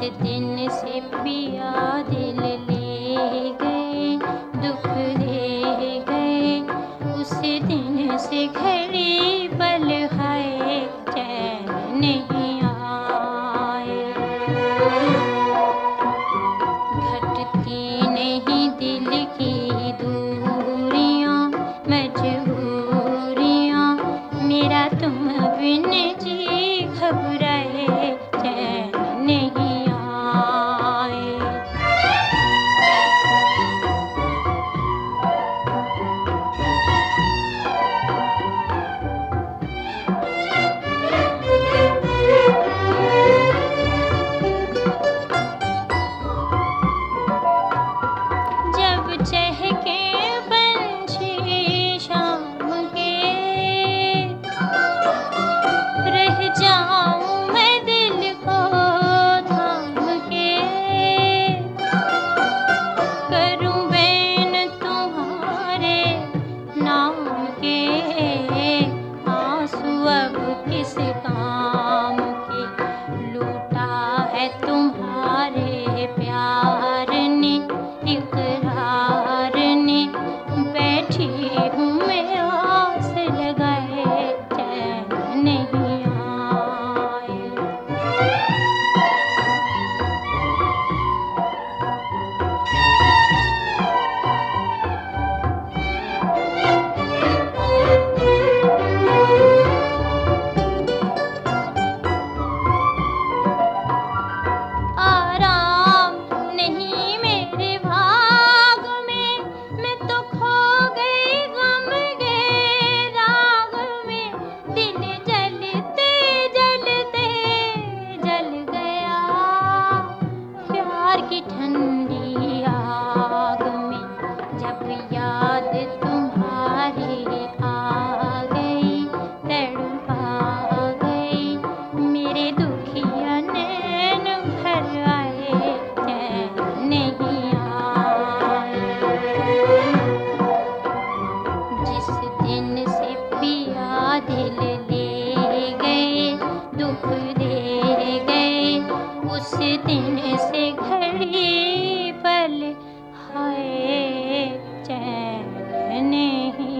दिन से पिया दिल ले गए, दुख दे गए, उस दिन से घड़ी पल है चैन नहीं आए। घटती नहीं दिल की दूरियां, मजबूरियां, मेरा तुम बिन जी घबराए चैन नहीं आए। जब चहके पंछी शाम के, रह जाऊं मैं दिल को थाम के, करूं बैन तुम्हारे नाम के, आंसू अब किस काम के, लूटा है तुम्हारे प्यार ने, इकरार ने, बैठी हूँ मैं आस लगाए चैन नहीं आए। आराम नहीं मेरे भाग में, मैं तो खो गई गम के राग में, दिल जलते जलते जल गया, प्यार की ठंडी आग में, जब याद तुम्हारी आ गई, तड़पा गई, मेरे दुखिया नैन भर आए चैन नहीं आए। जिस दिन से पिया दिल ले गए, दुख दे गए, उस दिन से घड़ी पल हाय चैन नहीं